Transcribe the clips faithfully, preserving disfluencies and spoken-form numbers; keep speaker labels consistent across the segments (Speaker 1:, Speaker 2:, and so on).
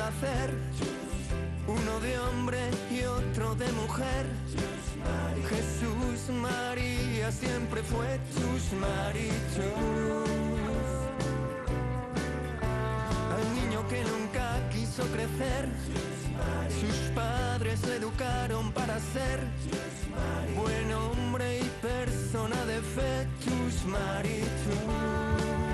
Speaker 1: nacer, uno de hombre y otro de mujer. Jesús María siempre fue Chus Marichus. Al niño que nunca quiso crecer, sus padres le educaron para ser buen hombre y persona de fe. Chus Marichus.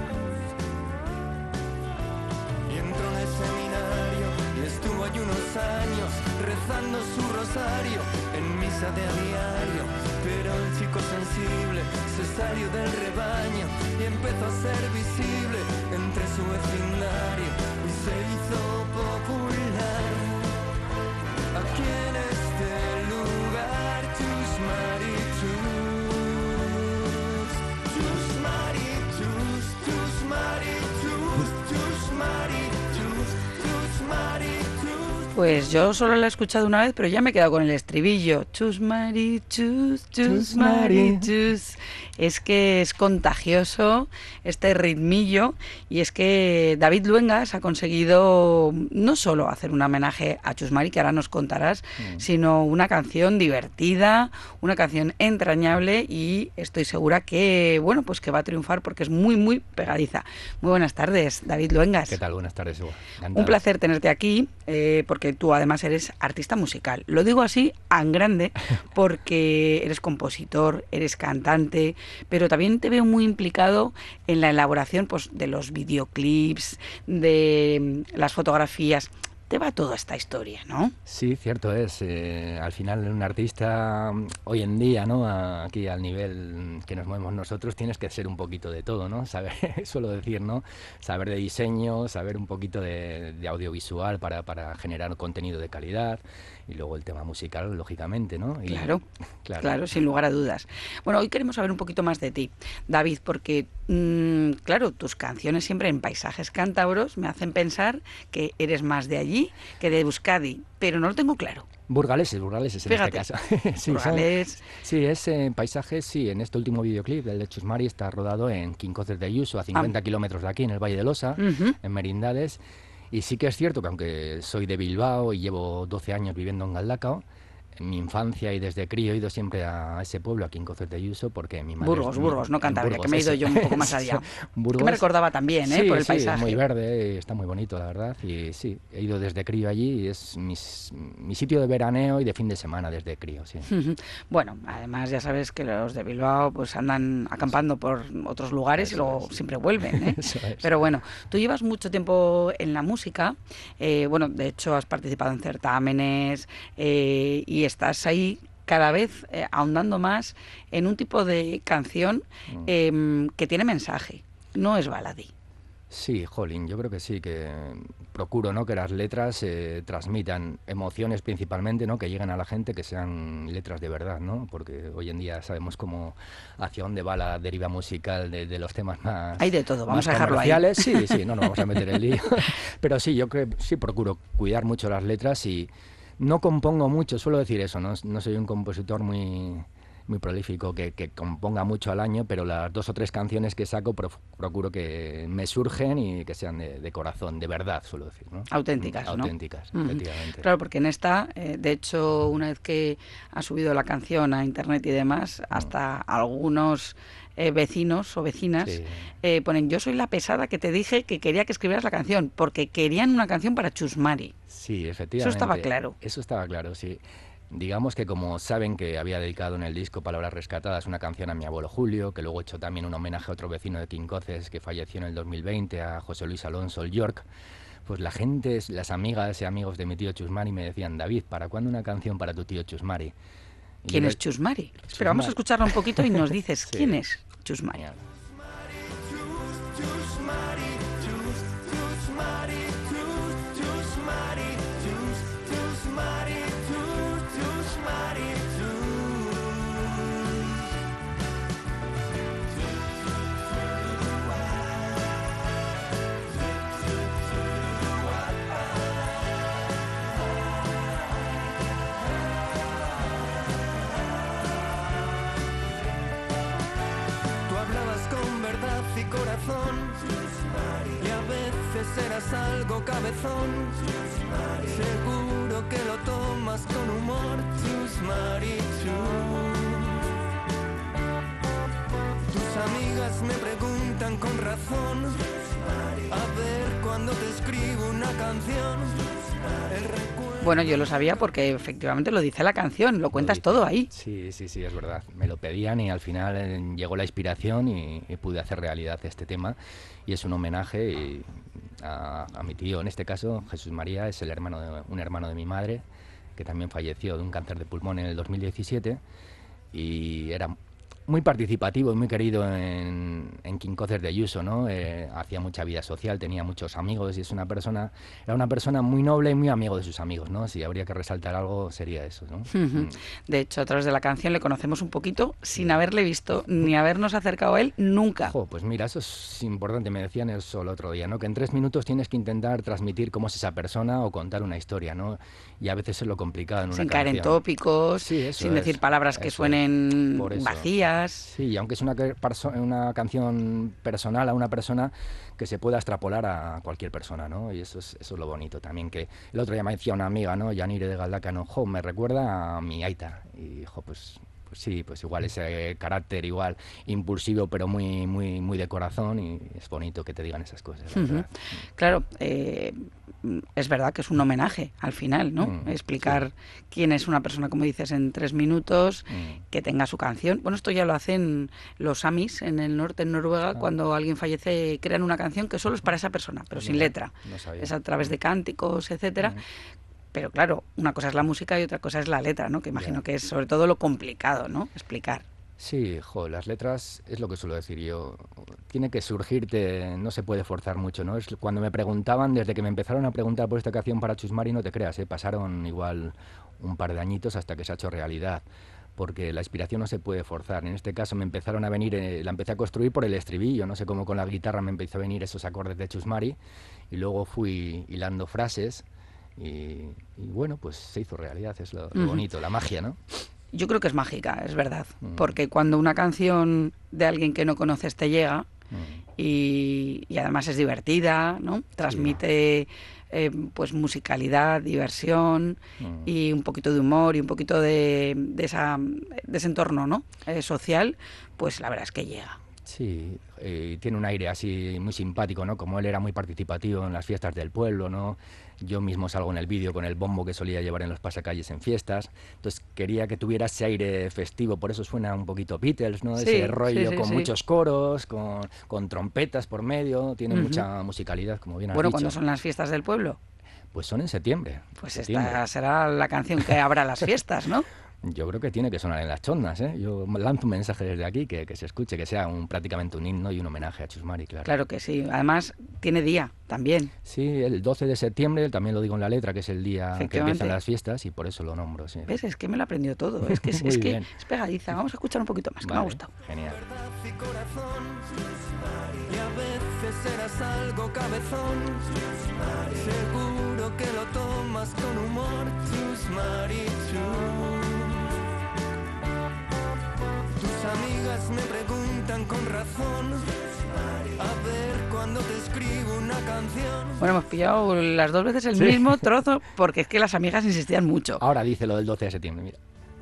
Speaker 1: Y entró en el seminario y estuvo allí unos años rezando su rosario en misa de a diario. Pero el chico sensible se salió del rebaño y empezó a ser visible entre su vecindario y se hizo popular. Aquí en este lugar, Chus Marichus, Chus Marichus, Chus Marichus, Chus Marichus, Chus Marichus.
Speaker 2: Pues yo solo la he escuchado una vez, pero ya me he quedado con el estribillo. Chus Marichus, Chus Marichus. Es que es contagioso este ritmillo, y es que David Luengas ha conseguido no solo hacer un homenaje a Chus Mari, que ahora nos contarás, mm. sino una canción divertida, una canción entrañable, y estoy segura que, bueno, pues que va a triunfar porque es muy, muy pegadiza. Muy buenas tardes, David Luengas.
Speaker 3: ¿Qué tal? Buenas tardes, Hugo.
Speaker 2: Un placer tenerte aquí, eh, porque tú además eres artista musical. Lo digo así, en grande, porque eres compositor, eres cantante, pero también te veo muy implicado en la elaboración, pues, de los videoclips, de las fotografías. Te va toda esta historia, ¿no?
Speaker 3: Sí, cierto es. Eh, al final, un artista hoy en día, ¿no? Aquí al nivel que nos movemos nosotros, tienes que ser un poquito de todo, ¿no? Saber, suelo decir, ¿no? Saber de diseño, saber un poquito de, de audiovisual para, para generar contenido de calidad, y luego el tema musical, lógicamente, ¿no? Y,
Speaker 2: claro, claro, claro, sin lugar a dudas. Bueno, hoy queremos saber un poquito más de ti, David, porque, mmm, claro, tus canciones siempre en paisajes cántabros me hacen pensar que eres más de allí que de Euskadi, pero no lo tengo claro.
Speaker 3: Burgaleses, burgaleses en
Speaker 2: Fíjate,
Speaker 3: este caso. sí,
Speaker 2: Burgales.
Speaker 3: Son, sí, es en paisajes, sí, en este último videoclip, el de Chus Mari, está rodado en Quincoces de Ayuso, a cincuenta ah. kilómetros de aquí, en el Valle del Osa, uh-huh. en Merindades. Y sí que es cierto que aunque soy de Bilbao y llevo doce años viviendo en Galdakao, en mi infancia y desde crío he ido siempre a ese pueblo, a Quincoces de Ayuso, porque mi madre...
Speaker 2: Burgos,
Speaker 3: es,
Speaker 2: Burgos, no Cantabria, que me he ido yo un poco más allá.
Speaker 3: Burgos,
Speaker 2: que me recordaba también, ¿eh?
Speaker 3: Sí,
Speaker 2: por el
Speaker 3: sí,
Speaker 2: paisaje.
Speaker 3: Es muy verde, está muy bonito, la verdad. Y sí, he ido desde crío allí y es mi, mi sitio de veraneo y de fin de semana desde crío, sí.
Speaker 2: Bueno, además ya sabes que los de Bilbao pues andan acampando por otros lugares Eso y luego es. siempre vuelven, ¿eh? Eso es. Pero bueno, tú llevas mucho tiempo en la música, eh, bueno, de hecho has participado en certámenes eh, y estás ahí cada vez eh, ahondando más en un tipo de canción eh, que tiene mensaje, no es baladí.
Speaker 3: Sí, jolín, yo creo que sí, que procuro, ¿no?, que las letras eh, transmitan emociones principalmente, ¿no?, que lleguen a la gente, que sean letras de verdad, ¿no?, porque hoy en día sabemos cómo, hacia dónde va la deriva musical de, de los temas más
Speaker 2: hay de todo, vamos
Speaker 3: más
Speaker 2: a dejarlo ahí.
Speaker 3: Sí, sí, no nos vamos a meter en lío, pero sí, yo creo, sí procuro cuidar mucho las letras y no compongo mucho, suelo decir eso, no, no soy un compositor muy... muy prolífico, que, que componga mucho al año, pero las dos o tres canciones que saco pro, procuro que me surgen y que sean de, de corazón, de verdad, suelo decir, ¿no?
Speaker 2: Auténticas, ¿no?
Speaker 3: Auténticas, uh-huh. efectivamente.
Speaker 2: Claro, porque en esta, eh, de hecho, una vez que ha subido la canción a internet y demás, hasta uh-huh. algunos eh, vecinos o vecinas sí. eh, ponen, yo soy la pesada que te dije que quería que escribieras la canción, porque querían una canción para Chus Mari.
Speaker 3: Sí, efectivamente.
Speaker 2: Eso estaba claro.
Speaker 3: Eso estaba claro, sí. Digamos que como saben que había dedicado en el disco Palabras Rescatadas una canción a mi abuelo Julio, que luego he hecho también un homenaje a otro vecino de Quincoces que falleció en el dos mil veinte, a José Luis Alonso el York, pues la gente, las amigas y amigos de mi tío Chus Mari me decían, David, ¿para cuándo una canción para tu tío Chus Mari? Y
Speaker 2: ¿Quién
Speaker 3: yo,
Speaker 2: es Chus Mari? Chus Espera, vamos Mari. a escucharla un poquito y nos dices, sí. ¿quién es Chus Mari?
Speaker 1: serás algo cabezón. Seguro que lo tomas con humor. Chus Mari Chus. Tus amigas me preguntan con razón, a ver cuando te escribo una canción. El recuerdo.
Speaker 2: Bueno, yo lo sabía porque efectivamente lo dice la canción, lo cuentas
Speaker 3: Lo dice.
Speaker 2: todo ahí.
Speaker 3: Sí, sí, sí, es verdad. Me lo pedían y al final eh, llegó la inspiración y, y pude hacer realidad este tema. Y es un homenaje y a, a mi tío, en este caso, Jesús María, es el hermano de, un hermano de mi madre, que también falleció de un cáncer de pulmón en el dos mil diecisiete. Y era muy participativo y muy querido en, en Quincoces de Ayuso, ¿no? Eh, hacía mucha vida social, tenía muchos amigos y es una persona, era una persona muy noble y muy amigo de sus amigos, ¿no? Si habría que resaltar algo sería eso, ¿no?
Speaker 2: Uh-huh. De hecho, a través de la canción le conocemos un poquito sin haberle visto ni habernos acercado a él nunca.
Speaker 3: Jo, pues mira, eso es importante, me decían eso el otro día, ¿no? Que en tres minutos tienes que intentar transmitir cómo es esa persona o contar una historia, ¿no? Y a veces es lo complicado en una
Speaker 2: Sin
Speaker 3: canción.
Speaker 2: caer en tópicos,
Speaker 3: Sí, eso
Speaker 2: sin
Speaker 3: es,
Speaker 2: decir palabras que
Speaker 3: eso
Speaker 2: suenen
Speaker 3: Por eso.
Speaker 2: vacías.
Speaker 3: Sí, y aunque es una, que- perso- una canción personal a una persona, que se pueda extrapolar a cualquier persona, ¿no? Y eso es, eso es lo bonito también, que el otro día me decía una amiga, ¿no? Yanire de Galdacano, jo, me recuerda a mi aita. Y, jo, pues, pues sí, pues igual ese carácter igual impulsivo, pero muy, muy, muy de corazón, y es bonito que te digan esas cosas, la
Speaker 2: Ujú.
Speaker 3: verdad.
Speaker 2: Claro, eh, es verdad que es un homenaje al final, ¿no?
Speaker 3: Mm,
Speaker 2: Explicar quién es una persona, como dices, en tres minutos,
Speaker 3: Mm.
Speaker 2: que tenga su canción. Bueno, esto ya lo hacen los Amis en el norte, en Noruega,
Speaker 3: Ah.
Speaker 2: cuando alguien fallece, crean una canción que solo es para esa persona, pero sin
Speaker 3: Mira,
Speaker 2: letra.
Speaker 3: no sabía.
Speaker 2: Es a través de cánticos, etcétera.
Speaker 3: Mm.
Speaker 2: Pero claro, una cosa es la música y otra cosa es la letra, ¿no? Que imagino
Speaker 3: Ya.
Speaker 2: que es sobre todo lo complicado, ¿no? Explicar.
Speaker 3: Sí, jo, las letras es lo que suelo decir yo. Tiene que surgirte, no se puede forzar mucho, ¿no? Es cuando me preguntaban, desde que me empezaron a preguntar por esta canción para Chus Mari, no te creas, ¿eh? Pasaron igual un par de añitos hasta que se ha hecho realidad, porque la inspiración no se puede forzar. En este caso me empezaron a venir, eh, la empecé a construir por el estribillo, no sé cómo con la guitarra me empezó a venir esos acordes de Chus Mari, y luego fui hilando frases, y, y bueno, pues se hizo realidad, es lo, lo
Speaker 2: Ujú.
Speaker 3: bonito, la magia, ¿no?
Speaker 2: Yo creo que es mágica, es verdad.
Speaker 3: Mm.
Speaker 2: Porque cuando una canción de alguien que no conoces te llega,
Speaker 3: Mm.
Speaker 2: y, y además es divertida, ¿no? Transmite eh, pues musicalidad, diversión
Speaker 3: Mm.
Speaker 2: y un poquito de humor y un poquito de, de, esa, de ese entorno, ¿no? Eh, social, pues la verdad es que llega.
Speaker 3: Sí, eh, tiene un aire así muy simpático, ¿no? Como él era muy participativo en las fiestas del pueblo, ¿no? Yo mismo salgo en el vídeo con el bombo que solía llevar en los pasacalles en fiestas. Entonces quería que tuviera ese aire festivo, por eso suena un poquito Beatles, ¿no?
Speaker 2: Sí,
Speaker 3: Ese rollo
Speaker 2: sí, sí,
Speaker 3: con
Speaker 2: sí.
Speaker 3: muchos coros, con, con trompetas por medio, tiene
Speaker 2: Ujú.
Speaker 3: mucha musicalidad, como bien has
Speaker 2: Bueno,
Speaker 3: dicho.
Speaker 2: cuando son las fiestas del pueblo,
Speaker 3: Pues son en septiembre.
Speaker 2: pues
Speaker 3: septiembre.
Speaker 2: esta será la canción que abra las fiestas, ¿no?
Speaker 3: Yo creo que tiene que sonar en las chondas, ¿eh? Yo lanzo un mensaje desde aquí, que, que se escuche, que sea un, prácticamente un himno y un homenaje a Chus Mari, claro.
Speaker 2: Claro que sí. Además, tiene día también.
Speaker 3: Sí, el doce de septiembre, también lo digo en la letra, que es el día que
Speaker 2: Efectivamente.
Speaker 3: empiezan las fiestas, y por eso lo nombro, sí.
Speaker 2: ¿Ves? Es que me lo aprendió todo. Es que es,
Speaker 3: Muy
Speaker 2: es, que
Speaker 3: bien.
Speaker 2: es pegadiza. Vamos a escuchar un poquito más, que me ha
Speaker 3: Vale,
Speaker 2: gustado.
Speaker 3: genial.
Speaker 1: Verdad y corazón, y a veces serás algo cabezón. Seguro que lo tomas con humor. Chus Mari Chus. Tus amigas me preguntan con razón, a ver cuando te escribo una canción.
Speaker 2: Bueno, hemos pillado las dos veces el mismo trozo porque es que las amigas insistían mucho.
Speaker 3: Ahora dice lo del doce de septiembre, mira.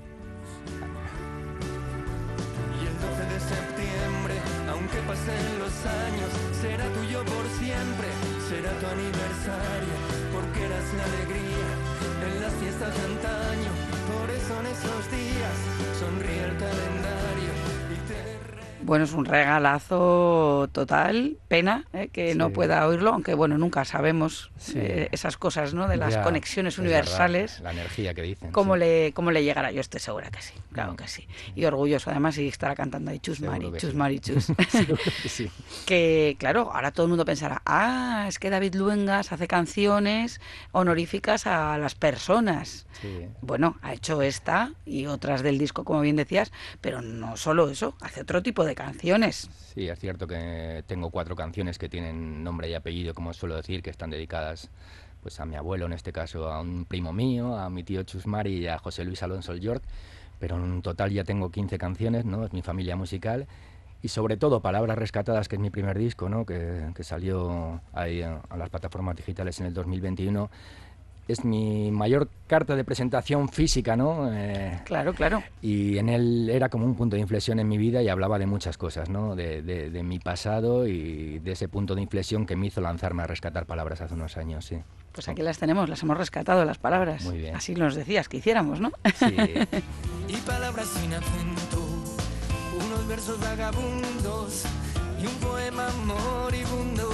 Speaker 1: Y el doce de septiembre, aunque pasen los años, será tuyo por siempre, será tu aniversario, porque eras la alegría en las fiestas de antaño. Por eso en esos días sonríe el calendario y te re-
Speaker 2: Bueno, es un regalazo total. Pena eh, que no
Speaker 3: Sí.
Speaker 2: pueda oírlo, aunque bueno, nunca sabemos
Speaker 3: Sí.
Speaker 2: eh, esas cosas, ¿no? De las
Speaker 3: Ya,
Speaker 2: conexiones
Speaker 3: es
Speaker 2: universales.
Speaker 3: verdad, la energía que dicen.
Speaker 2: ¿Cómo,
Speaker 3: sí.
Speaker 2: le, ¿Cómo le llegará? Yo estoy segura que sí, claro
Speaker 3: Mm.
Speaker 2: que sí. Y orgulloso además y estará cantando ahí Chus
Speaker 3: Seguro
Speaker 2: Mari,
Speaker 3: que
Speaker 2: Chus
Speaker 3: sí.
Speaker 2: Mari, Chus.
Speaker 3: Seguro que sí.
Speaker 2: Que claro, ahora todo el mundo pensará, ah, es que David Luengas hace canciones honoríficas a las personas.
Speaker 3: Sí.
Speaker 2: Bueno, ha hecho esta y otras del disco, como bien decías, pero no solo eso, hace otro tipo de canciones.
Speaker 3: Sí, es cierto que tengo cuatro canciones que tienen nombre y apellido, como suelo decir, que están dedicadas pues a mi abuelo, en este caso a un primo mío, a mi tío Chus Mari y a José Luis Alonso York, pero en total ya tengo quince canciones, ¿no? Es mi familia musical. Y sobre todo Palabras Rescatadas, que es mi primer disco, ¿no? que, que salió ahí a, a las plataformas digitales en el dos mil veintiuno. Es mi mayor carta de presentación física, ¿no? Eh,
Speaker 2: claro, claro.
Speaker 3: Y en él era como un punto de inflexión en mi vida y hablaba de muchas cosas, ¿no? De, de, de mi pasado y de ese punto de inflexión que me hizo lanzarme a rescatar palabras hace unos años, sí.
Speaker 2: Pues aquí las tenemos, las hemos rescatado, las palabras.
Speaker 3: Muy bien.
Speaker 2: Así nos decías que hiciéramos, ¿no?
Speaker 3: Sí.
Speaker 1: Y palabras sin acento, unos versos vagabundos y un poema moribundo.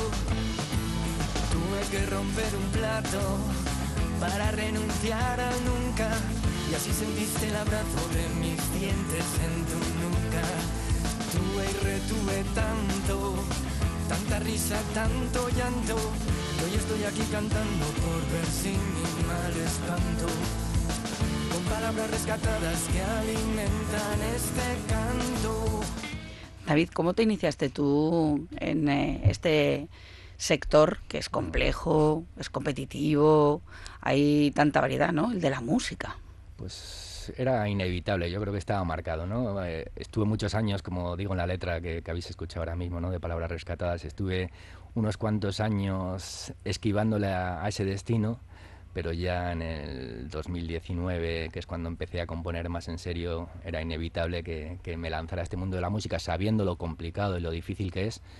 Speaker 1: Tuve que romper un plato para renunciar a nunca, y así sentiste el abrazo de mis dientes en tu nuca. Tuve y retuve tanto, tanta risa, tanto llanto, que hoy estoy aquí cantando por ver sin mi mal espanto, con palabras rescatadas que alimentan este canto.
Speaker 2: David, ¿cómo te iniciaste tú en eh, este sector que es complejo, es competitivo, hay tanta variedad, ¿no? El de la música.
Speaker 3: Pues era inevitable, yo creo que estaba marcado, ¿no? Eh, estuve muchos años, como digo en la letra que, que habéis escuchado ahora mismo, ¿no? De Palabras Rescatadas, estuve unos cuantos años esquivándole a, a ese destino, pero ya en el dos mil diecinueve, que es cuando empecé a componer más en serio, era inevitable que, que me lanzara a este mundo de la música, sabiendo lo complicado y lo difícil que es,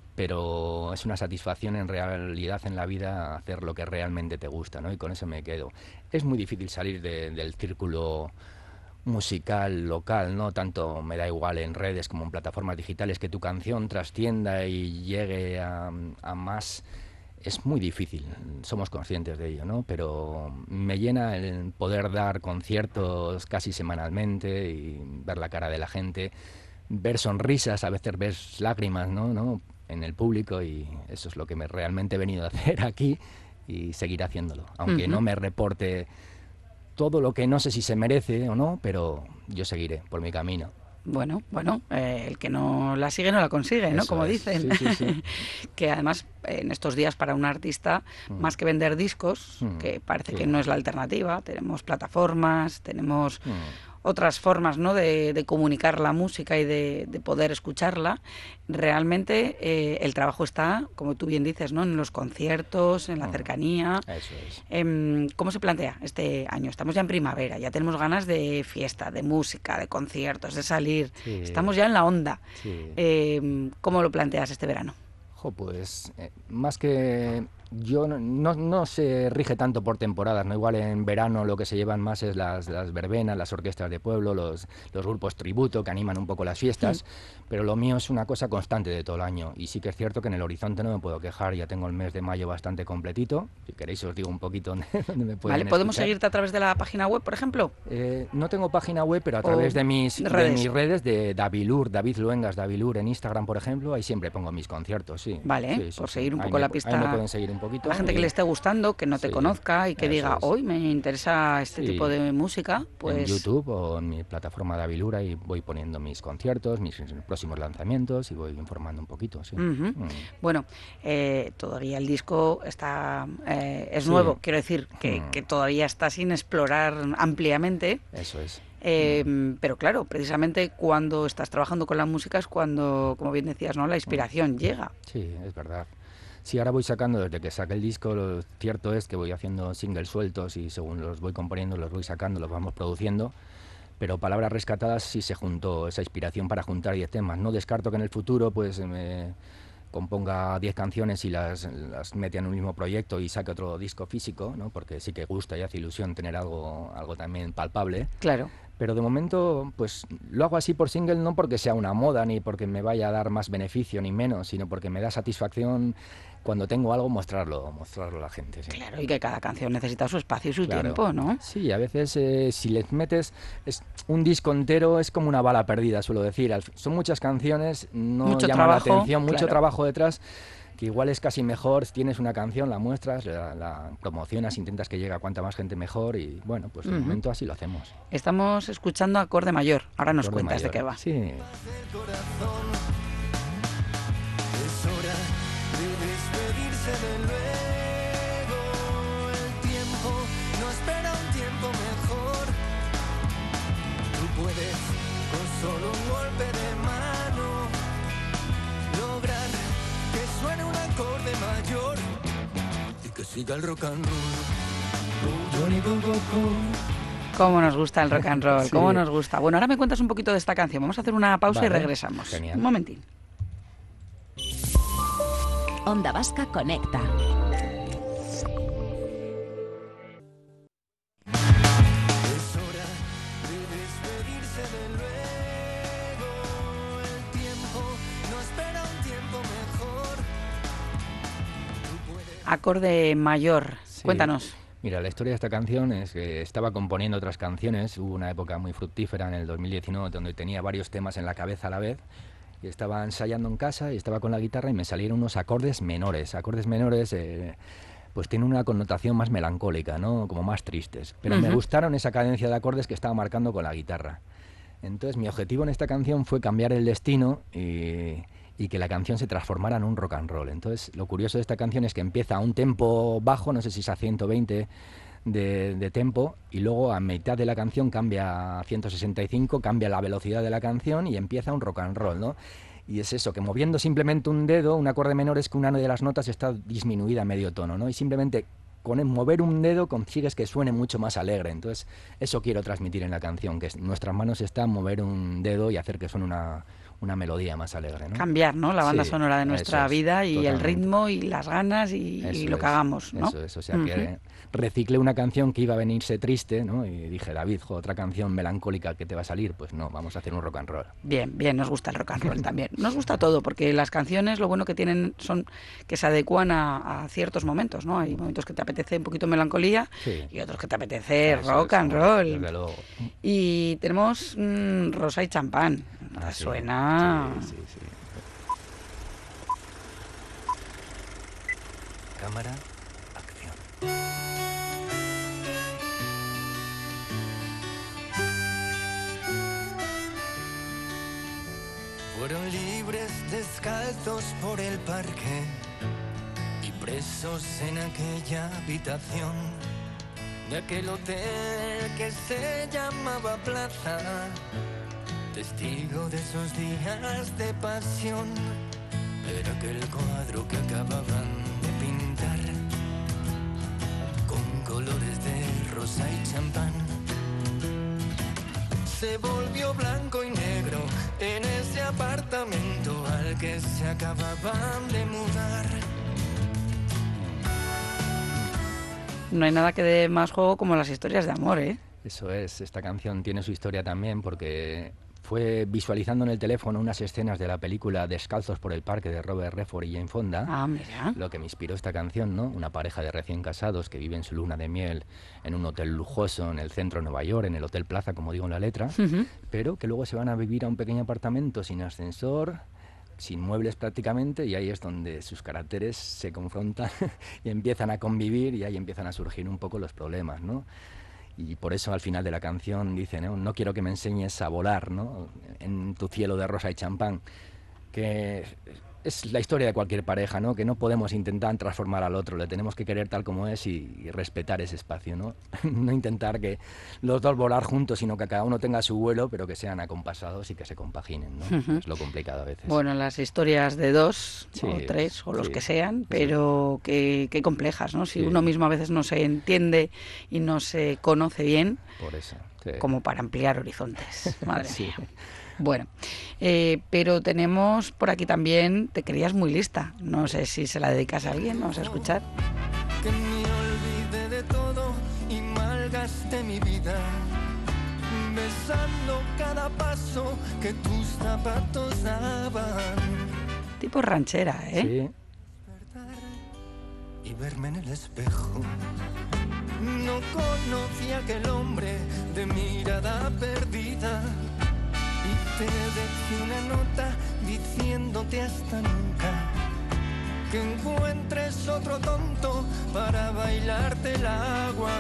Speaker 3: pero es una satisfacción en realidad en la vida hacer lo que realmente te gusta, ¿no? Y con eso me quedo. Es muy difícil salir de, del círculo musical local, ¿no? Tanto me da igual en redes como en plataformas digitales, que tu canción trascienda y llegue a, a más. Es muy difícil, somos conscientes de ello, ¿no? Pero me llena el poder dar conciertos casi semanalmente y ver la cara de la gente, ver sonrisas, a veces ves lágrimas, ¿no? ¿no? en el público, y eso es lo que me realmente he venido a hacer aquí y seguir haciéndolo, aunque uh-huh. no me reporte todo lo que no sé si se merece o no, pero yo seguiré por mi camino.
Speaker 2: Bueno, bueno, eh, el que no la sigue no la consigue, ¿no?
Speaker 3: Eso
Speaker 2: Como
Speaker 3: es.
Speaker 2: dicen.
Speaker 3: Sí, sí, sí.
Speaker 2: Que además en estos días para un artista, mm. más que vender discos, mm. que parece sí. que no es la alternativa, tenemos plataformas, tenemos mm. otras formas, ¿no? de, de comunicar la música y de, de poder escucharla. Realmente eh, el trabajo está, como tú bien dices, ¿no? En los conciertos, en la mm. cercanía.
Speaker 3: Eso es.
Speaker 2: Eh, ¿Cómo se plantea este año? Estamos ya en primavera, ya tenemos ganas de fiesta, de música, de conciertos, de salir. Sí. Estamos ya en la onda. Sí. Eh, ¿Cómo lo planteas este verano?
Speaker 3: Jo, pues eh, más que yo no, no, no se rige tanto por temporadas, ¿no? Igual en verano lo que se llevan más es las, las verbenas, las orquestas de pueblo, los, los grupos tributo que animan un poco las fiestas, sí. pero lo mío es una cosa constante de todo el año, y sí que es cierto que en el horizonte no me puedo quejar, ya tengo el mes de mayo bastante completito, si queréis os digo un poquito dónde, dónde me pueden
Speaker 2: Vale, ¿podemos
Speaker 3: escuchar.
Speaker 2: seguirte a través de la página web, por ejemplo?
Speaker 3: Eh, no tengo página web, pero a través de mis redes, de mis redes de Davilur, David Luengas, Davilur en Instagram, por ejemplo, ahí siempre pongo mis conciertos, sí.
Speaker 2: Vale,
Speaker 3: sí, sí,
Speaker 2: por
Speaker 3: sí.
Speaker 2: seguir un
Speaker 3: ahí
Speaker 2: poco
Speaker 3: me,
Speaker 2: la pista.
Speaker 3: Ahí me pueden seguir un poquito.
Speaker 2: La gente y... que le esté gustando, que no te sí, conozca y que diga,
Speaker 3: es.
Speaker 2: hoy me interesa este sí. tipo de música, pues...
Speaker 3: En YouTube o en mi plataforma Davilur, ahí voy poniendo mis conciertos, mis próximos lanzamientos y voy informando un poquito, sí.
Speaker 2: Uh-huh. Mm. Bueno, eh, todavía el disco está eh, es sí. nuevo, quiero decir, que, mm. que todavía está sin explorar ampliamente.
Speaker 3: Eso es.
Speaker 2: Eh, mm. Pero claro, precisamente cuando estás trabajando con la música es cuando, como bien decías, ¿no? La inspiración mm. llega.
Speaker 3: Sí, es verdad. Sí, ahora voy sacando, desde que saqué el disco, lo cierto es que voy haciendo singles sueltos y según los voy componiendo, los voy sacando, los vamos produciendo. Pero Palabras Rescatadas sí se juntó esa inspiración para juntar diez temas. No descarto que en el futuro pues me componga diez canciones y las, las mete en un mismo proyecto y saque otro disco físico, ¿no? Porque sí que gusta y hace ilusión tener algo, algo también palpable.
Speaker 2: Claro.
Speaker 3: Pero de momento pues lo hago así por single, no porque sea una moda ni porque me vaya a dar más beneficio ni menos, sino porque me da satisfacción cuando tengo algo mostrarlo, mostrarlo a la gente. Sí.
Speaker 2: Claro, y que cada canción necesita su espacio y su claro. tiempo, ¿no?
Speaker 3: Sí, a veces eh, si les metes es, un disco entero es como una bala perdida, suelo decir. Son muchas canciones, no
Speaker 2: mucho
Speaker 3: llama
Speaker 2: trabajo,
Speaker 3: la atención, mucho
Speaker 2: claro.
Speaker 3: trabajo detrás, que igual es casi mejor, tienes una canción, la muestras, la, la promocionas, intentas que llegue a cuanta más gente mejor y bueno, pues de uh-huh. momento así lo hacemos.
Speaker 2: Estamos escuchando Acorde Mayor, ahora nos
Speaker 3: Acorde
Speaker 2: cuentas
Speaker 3: mayor.
Speaker 2: de qué va.
Speaker 3: Sí.
Speaker 1: De luego, el tiempo no espera un tiempo mejor. Tú puedes con solo un golpe de mano que siga el rock and roll. Johnny Go Go Go.
Speaker 2: Cómo nos gusta el rock and roll,
Speaker 3: Sí.
Speaker 2: cómo nos gusta. Bueno, ahora me cuentas un poquito de esta canción. Vamos a hacer una pausa
Speaker 3: Vale.
Speaker 2: y regresamos.
Speaker 3: Genial.
Speaker 2: Un momentín.
Speaker 4: Onda Vasca Conecta.
Speaker 1: Es hora de despedirse de luego. El tiempo no espera un tiempo mejor. Tú puedes...
Speaker 2: Acorde mayor.
Speaker 3: Sí.
Speaker 2: Cuéntanos.
Speaker 3: Mira, la historia de esta canción es que estaba componiendo otras canciones. Hubo una época muy fructífera en el dos mil diecinueve donde tenía varios temas en la cabeza a la vez. Y estaba ensayando en casa y estaba con la guitarra y me salieron unos acordes menores. Acordes menores eh, pues tienen una connotación más melancólica, ¿no? Como más tristes. Pero me
Speaker 2: Ujú.
Speaker 3: gustaron esa cadencia de acordes que estaba marcando con la guitarra. Entonces mi objetivo en esta canción fue cambiar el destino y, y que la canción se transformara en un rock and roll. Entonces lo curioso de esta canción es que empieza a un tempo bajo, no sé si es a ciento veinte de, de tempo, y luego a mitad de la canción cambia a ciento sesenta y cinco, cambia la velocidad de la canción y empieza un rock and roll, ¿no? Y es eso, que moviendo simplemente un dedo, un acorde menor, es que una de las notas está disminuida a medio tono, ¿no? Y simplemente con el mover un dedo consigues que suene mucho más alegre. Entonces, eso quiero transmitir en la canción, que en nuestras manos está mover un dedo y hacer que suene una, una melodía más alegre, ¿no?
Speaker 2: Cambiar, ¿no? La banda
Speaker 3: Sí,
Speaker 2: sonora de
Speaker 3: eso
Speaker 2: nuestra
Speaker 3: es,
Speaker 2: vida y el
Speaker 3: totalmente.
Speaker 2: ritmo y las ganas y, y
Speaker 3: Eso
Speaker 2: lo que
Speaker 3: es,
Speaker 2: hagamos, ¿no?
Speaker 3: Eso es, o sea
Speaker 2: Ujú.
Speaker 3: que reciclé una canción que iba a venirse triste, ¿no? Y dije, David, jo, otra canción melancólica que te va a salir, pues no, vamos a hacer un rock and roll.
Speaker 2: Bien, bien, nos gusta el rock and roll también. Nos gusta todo, porque las canciones lo bueno que tienen son que se adecuan a, a ciertos momentos, ¿no? Hay momentos que te apetece un poquito melancolía
Speaker 3: Sí.
Speaker 2: y otros que te apetece
Speaker 3: Eso
Speaker 2: rock
Speaker 3: es,
Speaker 2: and
Speaker 3: hombre,
Speaker 2: roll.
Speaker 3: Desde luego.
Speaker 2: Y tenemos mm, Rosa y Champán.
Speaker 3: Ah, sí.
Speaker 2: Suena...
Speaker 3: Sí, sí, sí.
Speaker 1: Cámara, acción. Fueron libres descalzos por el parque y presos en aquella habitación de aquel hotel que se llamaba Plaza, testigo de esos días de pasión. Era aquel cuadro que acababan de pintar con colores de rosa y champán. Se volvió blanco y negro en ese apartamento al que se acababan de mudar.
Speaker 2: No hay nada que dé más juego como las historias de amor, ¿eh?
Speaker 3: Eso es, esta canción tiene su historia también porque fue visualizando en el teléfono unas escenas de la película Descalzos por el parque de Robert Redford y Jane Fonda,
Speaker 2: Ah, mira.
Speaker 3: lo que me inspiró esta canción, ¿no? Una pareja de recién casados que viven su luna de miel en un hotel lujoso en el centro de Nueva York, en el Hotel Plaza, como digo en la letra,
Speaker 2: Ujú.
Speaker 3: pero que luego se van a vivir a un pequeño apartamento sin ascensor, sin muebles prácticamente, y ahí es donde sus caracteres se confrontan y empiezan a convivir, y ahí empiezan a surgir un poco los problemas, ¿no? Y por eso al final de la canción dice, ¿no? No quiero que me enseñes a volar, ¿no? En tu cielo de rosa y champán, que es la historia de cualquier pareja, ¿no? Que no podemos intentar transformar al otro, le tenemos que querer tal como es y, y respetar ese espacio, ¿no? No intentar que los dos volar juntos, sino que cada uno tenga su vuelo, pero que sean acompasados y que se compaginen, ¿no?
Speaker 2: Ujú.
Speaker 3: Es lo complicado a veces.
Speaker 2: Bueno, las historias de dos
Speaker 3: Sí,
Speaker 2: o tres o los
Speaker 3: sí,
Speaker 2: que sean,
Speaker 3: sí.
Speaker 2: pero qué, qué complejas, ¿no? Si
Speaker 3: Sí.
Speaker 2: uno mismo a veces no se entiende y no se conoce bien,
Speaker 3: Por eso. Sí.
Speaker 2: como para ampliar horizontes. Madre
Speaker 3: Sí.
Speaker 2: mía. Bueno, eh, pero tenemos por aquí también Te querías muy lista. No sé si se la dedicas a alguien, vamos a escuchar.
Speaker 1: Que me olvide de todo y malgaste mi vida, besando cada paso que tus zapatos daban.
Speaker 2: Tipo ranchera, ¿eh?
Speaker 3: Sí.
Speaker 1: Y verme en el espejo. No conocía aquel hombre de mirada perdida. Y te dejé una nota diciéndote hasta nunca. Que encuentres otro tonto para bailarte el agua.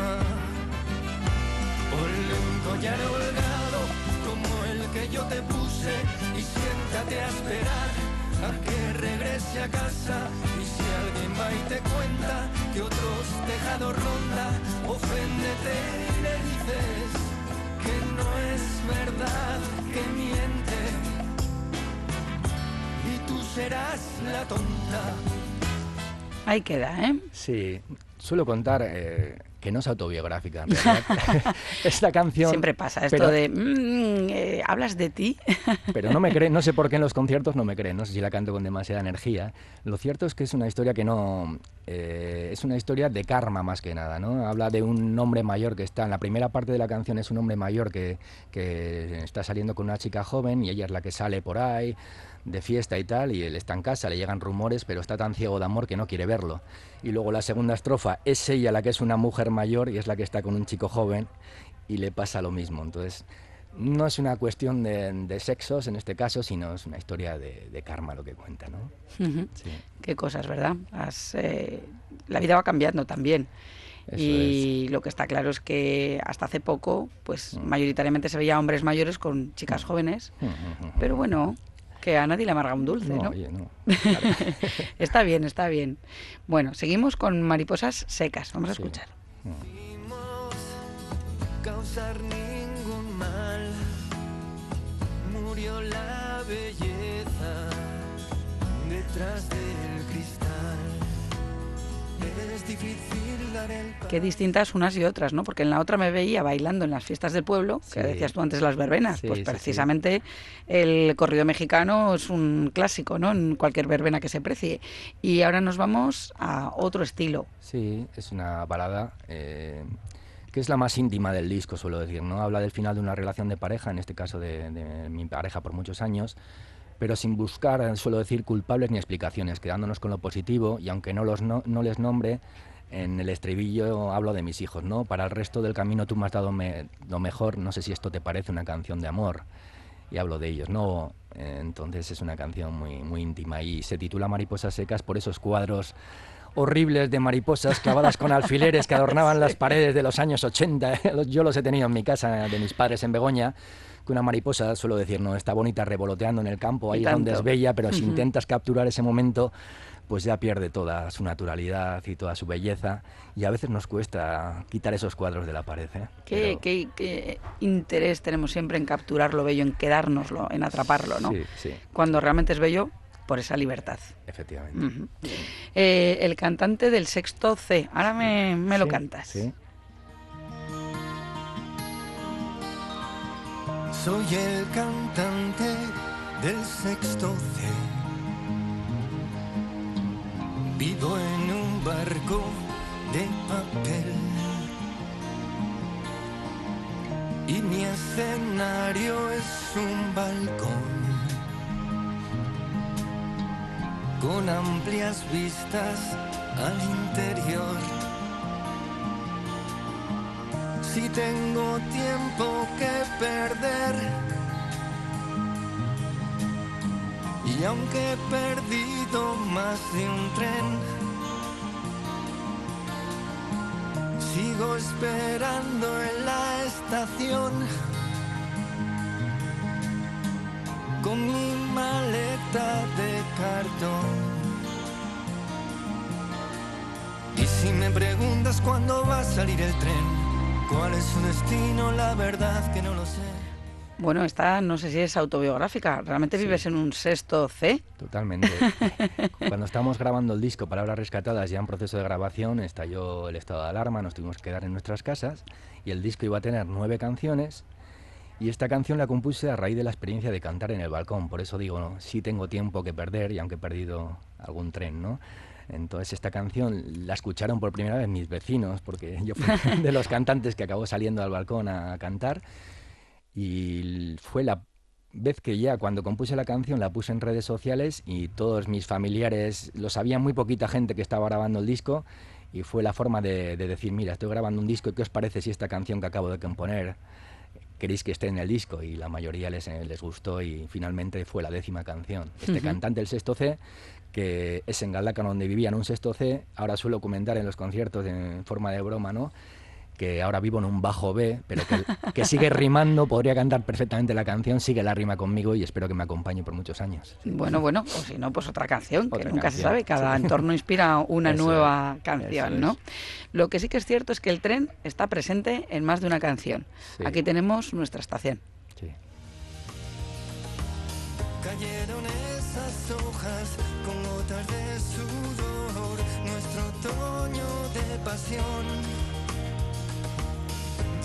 Speaker 1: Ponle un collar holgado como el que yo te puse y siéntate a esperar a que regrese a casa. Y si alguien va y te cuenta que otros tejados ronda, oféndete y le dices que no es verdad, que miente, y tú serás la tonta.
Speaker 2: Ahí queda, ¿eh?
Speaker 3: Sí, suelo contar eh, que no es autobiográfica, en realidad. Esta canción...
Speaker 2: Siempre pasa esto
Speaker 3: pero,
Speaker 2: de, mmm, eh, ¿hablas de ti?
Speaker 3: Pero no me creen, no sé por qué en los conciertos no me creen, no sé si la canto con demasiada energía. Lo cierto es que es una historia que no... Eh, es una historia de karma más que nada, ¿no? Habla de un hombre mayor que está... En la primera parte de la canción es un hombre mayor que, que está saliendo con una chica joven y ella es la que sale por ahí de fiesta y tal, y él está en casa, le llegan rumores, pero está tan ciego de amor que no quiere verlo. Y luego la segunda estrofa es ella la que es una mujer mayor y es la que está con un chico joven y le pasa lo mismo. Entonces, no es una cuestión de, de sexos en este caso, sino es una historia de, de karma lo que cuenta, ¿no?
Speaker 2: Uh-huh.
Speaker 3: Sí.
Speaker 2: Qué cosas, ¿verdad? Has, eh, la vida va cambiando también. Eso y es. Lo que está claro es que hasta hace poco, pues uh-huh. mayoritariamente se veía hombres mayores con chicas uh-huh. jóvenes, uh-huh. pero bueno... que a nadie le amarga un dulce, ¿no? ¿no?
Speaker 3: Oye, no. Claro.
Speaker 2: Está bien, está bien. Bueno, seguimos con Mariposas secas. Vamos a sí. escuchar.
Speaker 1: No causar ningún mal, murió la belleza detrás del cristal. Es difícil dar el
Speaker 2: Qué distintas unas y otras, ¿no? Porque en la otra me veía bailando en las fiestas del pueblo, sí. que decías tú antes las verbenas, sí, pues sí, precisamente sí. el corrido mexicano es un clásico, ¿no? En cualquier verbena que se precie. Y ahora nos vamos a otro estilo.
Speaker 3: Sí, es una balada eh, que es la más íntima del disco, suelo decir, ¿no? Habla del final de una relación de pareja, en este caso de, de mi pareja por muchos años, pero sin buscar, suelo decir, culpables ni explicaciones, quedándonos con lo positivo, y aunque no, los no, no les nombre, en el estribillo hablo de mis hijos, ¿no? Para el resto del camino tú me has dado me, lo mejor, no sé si esto te parece una canción de amor, y hablo de ellos, ¿no? Entonces es una canción muy, muy íntima, y se titula Mariposas secas por esos cuadros horribles de mariposas clavadas con alfileres que adornaban sí. las paredes de los años ochenta. Yo los he tenido en mi casa de mis padres en Begoña, que una mariposa, suelo decir, no está bonita revoloteando en el campo, ahí donde es bella, pero uh-huh. si intentas capturar ese momento, pues ya pierde toda su naturalidad y toda su belleza, y a veces nos cuesta quitar esos cuadros de la pared, ¿eh?
Speaker 2: ¿Qué, pero... qué, qué interés tenemos siempre en capturar lo bello, en quedárnoslo, en atraparlo, ¿no?
Speaker 3: Sí, sí.
Speaker 2: Cuando realmente es bello, por esa libertad.
Speaker 3: Efectivamente.
Speaker 2: Uh-huh. eh, el cantante del sexto C, ahora me, me lo
Speaker 3: sí,
Speaker 2: cantas.
Speaker 3: Sí.
Speaker 1: Soy el cantante del sexto C. Vivo en un barco de papel y mi escenario es un balcón con amplias vistas al interior. Si tengo tiempo que perder, y aunque he perdido más de un tren, sigo esperando en la estación con mi maleta de cartón. Y si me preguntas cuándo va a salir el tren, ¿cuál es su destino? La verdad que no lo sé.
Speaker 2: Bueno, esta no sé si es autobiográfica. ¿Realmente sí. vives en un sexto C?
Speaker 3: Totalmente. Cuando estábamos grabando el disco Palabras Rescatadas, ya en proceso de grabación, estalló el estado de alarma, nos tuvimos que quedar en nuestras casas, y el disco iba a tener nueve canciones, y esta canción la compuse a raíz de la experiencia de cantar en el balcón. Por eso digo, no, sí tengo tiempo que perder, y aunque he perdido algún tren, ¿no? Entonces esta canción la escucharon por primera vez mis vecinos, porque yo fui de los cantantes que acabó saliendo al balcón a cantar, y fue la vez que ya cuando compuse la canción la puse en redes sociales, y todos mis familiares lo sabían, muy poquita gente que estaba grabando el disco, y fue la forma de, de decir, mira, estoy grabando un disco, ¿qué os parece si esta canción que acabo de componer queréis que esté en el disco? Y la mayoría les, les gustó, y finalmente fue la décima canción. Este uh-huh. cantante del sexto C, que es en Galdácano donde vivía en un sexto C, ahora suelo comentar en los conciertos en forma de broma, ¿no?, que ahora vivo en un bajo B, pero que, que sigue rimando, podría cantar perfectamente la canción, sigue la rima conmigo, y espero que me acompañe por muchos años.
Speaker 2: Bueno, bueno, o si no, pues otra canción,
Speaker 3: otra
Speaker 2: que nunca
Speaker 3: canción,
Speaker 2: se sabe, cada sí. entorno inspira una eso nueva es, canción, ¿no? Es. Lo que sí que es cierto es que el tren está presente en más de una canción. Sí. Aquí tenemos nuestra estación.
Speaker 3: Sí.
Speaker 1: Cayeron esas hojas con gotas de sudor, nuestro otoño de pasión.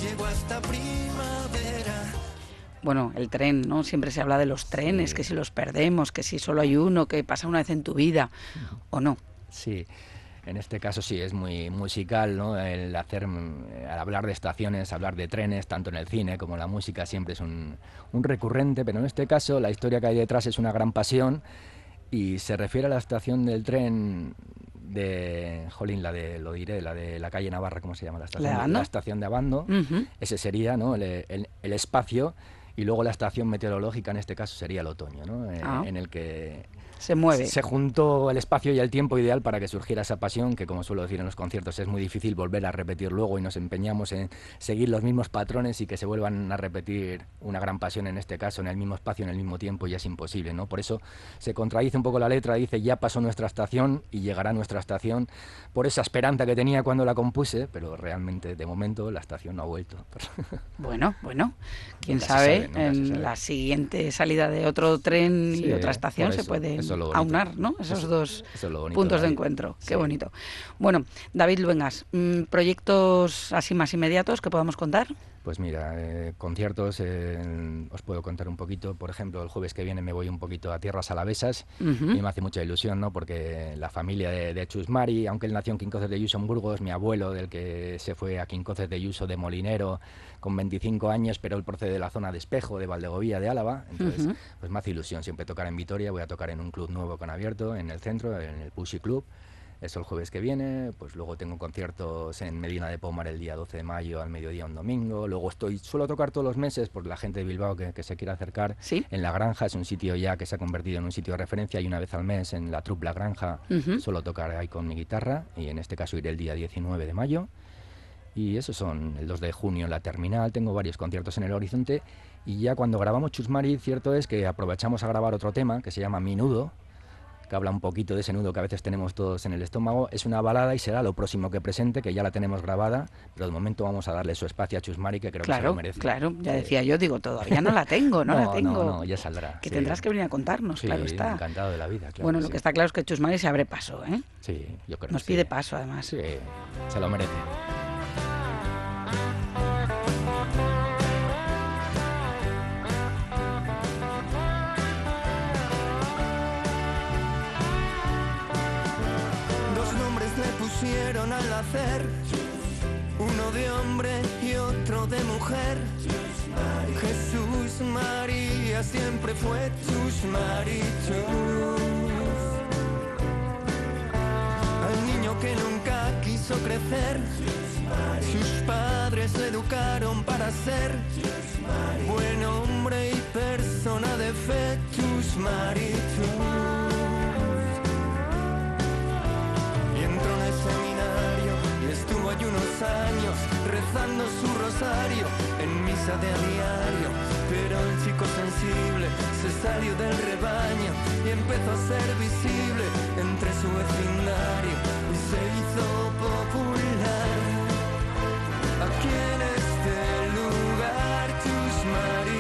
Speaker 1: llego hasta primavera.
Speaker 2: Bueno, el tren, ¿no? Siempre se habla de los trenes,
Speaker 3: Sí.
Speaker 2: que si los perdemos, que si solo hay uno, que pasa una vez en tu vida, ¿o no?
Speaker 3: Sí, en este caso sí, es muy musical, ¿no? El hacer, al hablar de estaciones, hablar de trenes, tanto en el cine como en la música, siempre es un, un recurrente, pero en este caso la historia que hay detrás es una gran pasión y se refiere a la estación del tren de, jolín, la de, lo diré, la de la calle Navarra, ¿cómo se llama? La estación,
Speaker 2: ¿La de
Speaker 3: de,
Speaker 2: Abando?
Speaker 3: la estación de Abando,
Speaker 2: Uh-huh.
Speaker 3: ese sería, ¿no? el, el, el espacio, y luego la estación meteorológica, en este caso sería el otoño, ¿no? Eh,
Speaker 2: Ah.
Speaker 3: en el que
Speaker 2: Se mueve.
Speaker 3: se juntó el espacio y el tiempo ideal para que surgiera esa pasión que, como suelo decir en los conciertos, es muy difícil volver a repetir luego y nos empeñamos en seguir los mismos patrones y que se vuelvan a repetir una gran pasión, en este caso, en el mismo espacio, en el mismo tiempo, y es imposible, ¿no? Por eso se contradice un poco la letra, dice ya pasó nuestra estación y llegará nuestra estación, por esa esperanza que tenía cuando la compuse, pero realmente, de momento, la estación no ha vuelto.
Speaker 2: Bueno, bueno, quién
Speaker 3: Nunca se
Speaker 2: sabe,
Speaker 3: sabe, nunca se
Speaker 2: en
Speaker 3: sabe.
Speaker 2: la siguiente salida de otro tren y
Speaker 3: Sí,
Speaker 2: otra estación
Speaker 3: por
Speaker 2: se
Speaker 3: eso,
Speaker 2: pueden
Speaker 3: eso es lo bonito.
Speaker 2: aunar, ¿no? Esos
Speaker 3: Eso-
Speaker 2: dos
Speaker 3: eso es lo bonito
Speaker 2: puntos
Speaker 3: de
Speaker 2: de
Speaker 3: la vida.
Speaker 2: encuentro. Qué
Speaker 3: Sí.
Speaker 2: bonito. Bueno, David Luengas, mm, proyectos así más inmediatos que podamos contar.
Speaker 3: Pues mira, eh, conciertos, eh, os puedo contar un poquito. Por ejemplo, el jueves que viene me voy un poquito a tierras alavesas
Speaker 2: Ujú.
Speaker 3: y me hace mucha ilusión, ¿no? Porque la familia de, de Chus Mari, aunque él nació en Quincoces de Yuso, en Burgos, mi abuelo, del que se fue a Quincoces de Yuso de Molinero con veinticinco años, pero él procede de la zona de Espejo, de Valdegovía, de Álava. Entonces,
Speaker 2: Ujú.
Speaker 3: pues me hace ilusión siempre tocar en Vitoria. Voy a tocar en un club nuevo con abierto, en el centro, en el Pushy Club. Eso el jueves que viene, pues luego tengo conciertos en Medina de Pomar el día doce de mayo al mediodía un domingo. Luego estoy, suelo tocar todos los meses por la gente de Bilbao que, que se quiera acercar.
Speaker 2: Sí.
Speaker 3: En La Granja, es un sitio ya que se ha convertido en un sitio de referencia, y una vez al mes en la Troupe La Granja
Speaker 2: Ujú.
Speaker 3: suelo tocar ahí con mi guitarra, y en este caso iré el día diecinueve de mayo. Y esos son el dos de junio en la Terminal. Tengo varios conciertos en el horizonte, y ya cuando grabamos Chus Mari, cierto es que aprovechamos a grabar otro tema que se llama Mi Nudo, que habla un poquito de ese nudo que a veces tenemos todos en el estómago. Es una balada y será lo próximo que presente, que ya la tenemos grabada, pero de momento vamos a darle su espacio a Chus Mari, que creo que se
Speaker 2: Claro,
Speaker 3: lo merece.
Speaker 2: claro, ya
Speaker 3: Sí.
Speaker 2: decía yo, digo, todavía no la tengo, no, la tengo.
Speaker 3: No, no, ya saldrá.
Speaker 2: Que
Speaker 3: sí.
Speaker 2: tendrás que venir a contarnos,
Speaker 3: Sí,
Speaker 2: claro está.
Speaker 3: encantado de la vida, claro.
Speaker 2: Bueno,
Speaker 3: que
Speaker 2: lo
Speaker 3: sí.
Speaker 2: que está claro es que Chus Mari se abre paso, ¿eh?
Speaker 3: Sí, yo creo
Speaker 2: Nos
Speaker 3: que sí.
Speaker 2: pide paso, además.
Speaker 3: Sí, se lo merece.
Speaker 1: Dos nombres le pusieron al nacer, uno de hombre y otro de mujer. Jesús María siempre fue Chus Mari Chus. Al niño que nunca quiso crecer, sus padres le educaron para ser buen hombre y persona de fe. Chus Mari Chus. Y entró en el seminario y estuvo allí unos años rezando su rosario en misa de a diario. Pero el chico sensible se salió del rebaño y empezó a ser visible entre su vecindario y se hizo popular. Aquí en este lugar, Chus Mari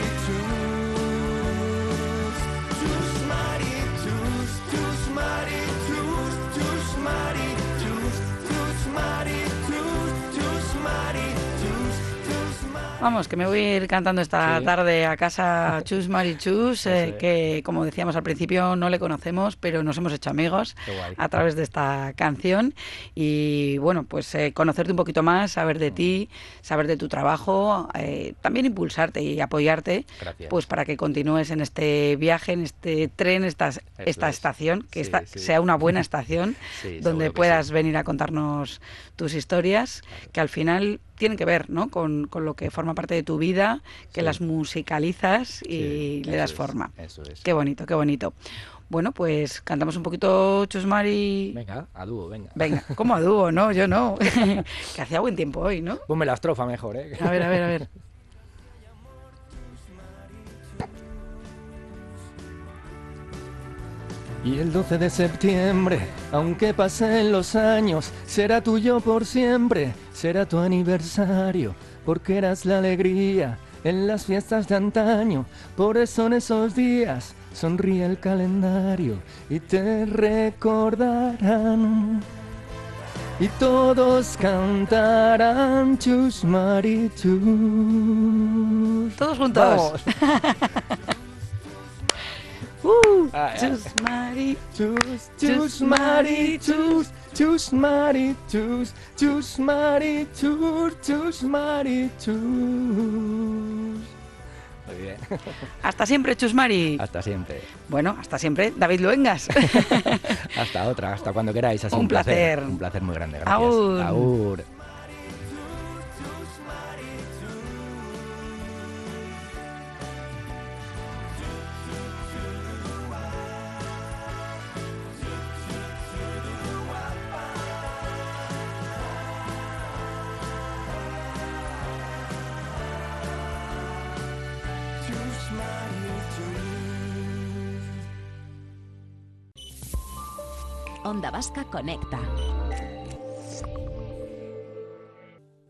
Speaker 1: Chus. Chus Mari Chus, Chus Mari Chus, Chus Mari Chus, Chus Mari Chus, Chus Mari Chus, Chus Mari.
Speaker 2: Vamos, que me voy a ir cantando esta
Speaker 3: Sí.
Speaker 2: tarde a casa Chus Mari Chus, eh,
Speaker 3: Eso es.
Speaker 2: que como decíamos al principio no le conocemos, pero nos hemos hecho amigos
Speaker 3: Qué guay.
Speaker 2: a través de esta canción. Y bueno, pues eh, conocerte un poquito más, saber de ti, saber de tu trabajo, eh, también impulsarte y apoyarte,
Speaker 3: Gracias.
Speaker 2: pues para que continúes en este viaje, en este tren, esta, esta
Speaker 3: es.
Speaker 2: estación, que
Speaker 3: Sí,
Speaker 2: esta
Speaker 3: sí.
Speaker 2: sea una buena estación
Speaker 3: Sí,
Speaker 2: donde
Speaker 3: seguro que
Speaker 2: puedas
Speaker 3: sí.
Speaker 2: venir a contarnos tus historias, que al final tienen que ver, ¿no?, con, con lo que forma parte de tu vida, que
Speaker 3: Sí.
Speaker 2: las musicalizas y
Speaker 3: Sí,
Speaker 2: le
Speaker 3: eso
Speaker 2: das
Speaker 3: es,
Speaker 2: forma.
Speaker 3: Eso es.
Speaker 2: Qué bonito, qué bonito. Bueno, pues cantamos un poquito Chus Mari.
Speaker 3: Venga, a dúo, venga.
Speaker 2: Venga, como a dúo, ¿no? Yo no. Que hacía buen tiempo hoy, ¿no?
Speaker 3: Ponme la estrofa mejor, ¿eh?
Speaker 2: A ver, a ver, a ver.
Speaker 3: Y el doce de septiembre, aunque pasen los años, será tuyo por siempre, será tu aniversario, porque eras la alegría en las fiestas de antaño. Por eso en esos días sonríe el calendario y te recordarán. y todos cantarán Chus Mari Chus.
Speaker 2: Todos juntos.
Speaker 3: Vamos.
Speaker 2: Uh,
Speaker 3: Ah, ya.
Speaker 2: Chus Mari.
Speaker 3: Chus, chus, Mari, chus, chus, Mari, chus, chus, Mari, chus, chus, Mari, chus. Muy bien.
Speaker 2: Hasta siempre, Chus Mari.
Speaker 3: Hasta siempre.
Speaker 2: Bueno, hasta siempre, David Luengas.
Speaker 3: Hasta otra, hasta cuando queráis. Ha sido
Speaker 2: Un
Speaker 3: un placer.
Speaker 2: placer.
Speaker 3: Un placer muy grande. Gracias.
Speaker 2: Agur.
Speaker 3: Agur.
Speaker 4: Onda Vasca Conecta.